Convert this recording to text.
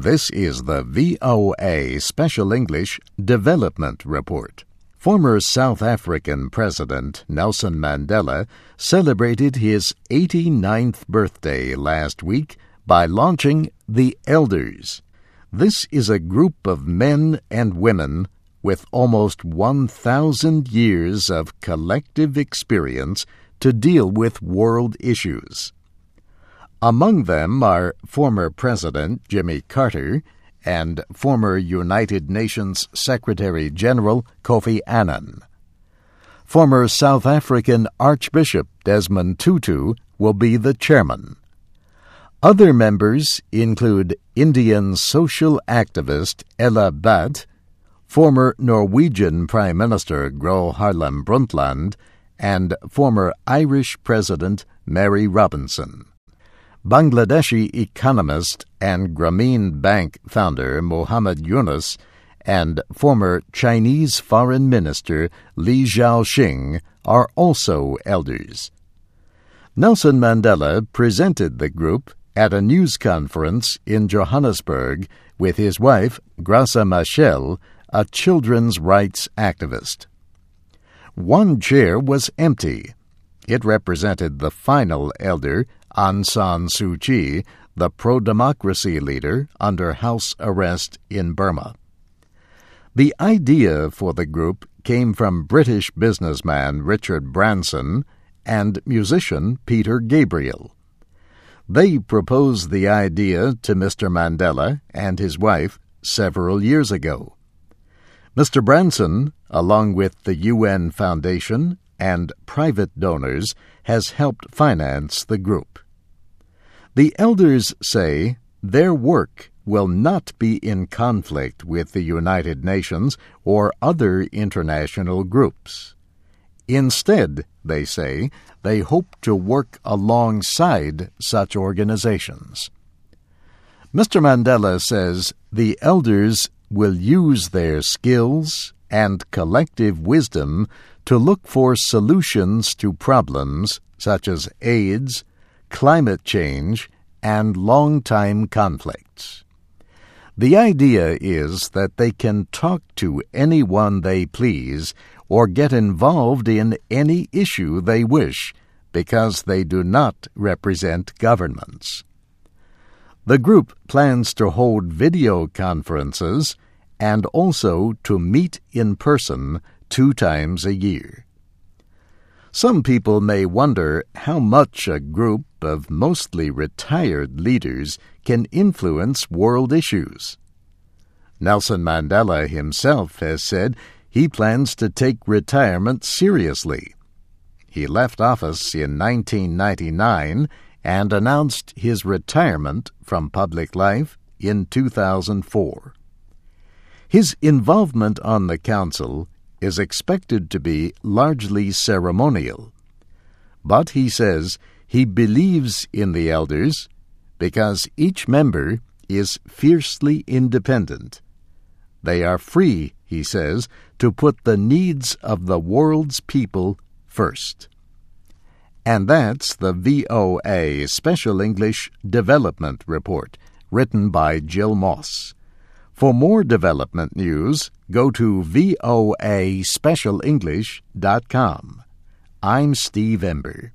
This is the VOA Special English Development Report. Former South African President Nelson Mandela celebrated his 89th birthday last week by launching the Elders. This is a group of men and women with almost 1,000 years of collective experience to deal with world issues. Among them are former President Jimmy Carter and former United Nations Secretary-General Kofi Annan. Former South African Archbishop Desmond Tutu will be the chairman. Other members include Indian social activist Ella Bhatt, former Norwegian Prime Minister Gro Harlem Brundtland, and former Irish President Mary Robinson. Bangladeshi economist and Grameen Bank founder Muhammad Yunus and former Chinese Foreign Minister Li Zhaoxing are also elders. Nelson Mandela presented the group at a news conference in Johannesburg with his wife, Graça Machel, a children's rights activist. One chair was empty. It represented the final elder, Aung San Suu Kyi, the pro-democracy leader under house arrest in Burma. The idea for the group came from British businessman Richard Branson and musician Peter Gabriel. They proposed the idea to Mr. Mandela and his wife several years ago. Mr. Branson, along with the UN Foundation and private donors, has helped finance the group. The elders say their work will not be in conflict with the United Nations or other international groups. Instead, they say, they hope to work alongside such organizations. Mr. Mandela says the elders will use their skills and collective wisdom to look for solutions to problems such as AIDS, climate change, and long-time conflicts. The idea is that they can talk to anyone they please or get involved in any issue they wish because they do not represent governments. The group plans to hold video conferences and also to meet in person 2 times a year. Some people may wonder how much a group of mostly retired leaders can influence world issues. Nelson Mandela himself has said he plans to take retirement seriously. He left office in 1999 and announced his retirement from public life in 2004. His involvement on the council is expected to be largely ceremonial. But he says he believes in the elders because each member is fiercely independent. They are free, he says, to put the needs of the world's people first. And that's the VOA Special English Development Report, written by Jill Moss. For more development news, go to voaspecialenglish.com. I'm Steve Ember.